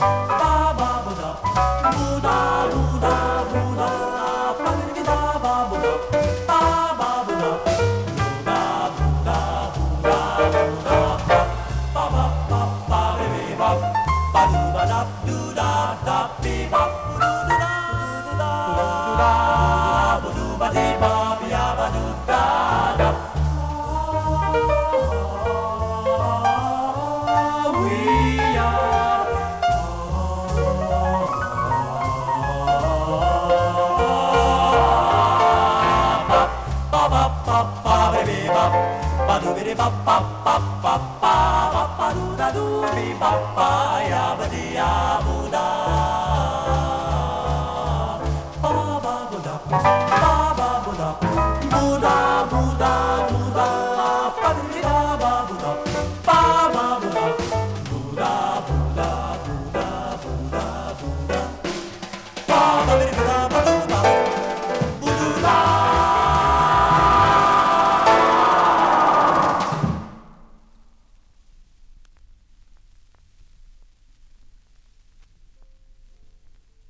ba ba ba da, boo da boo da boo da, ba di da ba ba da, ba ba ba da, boo da boo da boo da boo da, ba ba ba ba be ba, ba do ba da do da da be ba, do da do da do da, ba do ba di ba ya ba do da da. Ba do be ba ba ba ba ba ba ba do da do be ba ba ya ba di ya.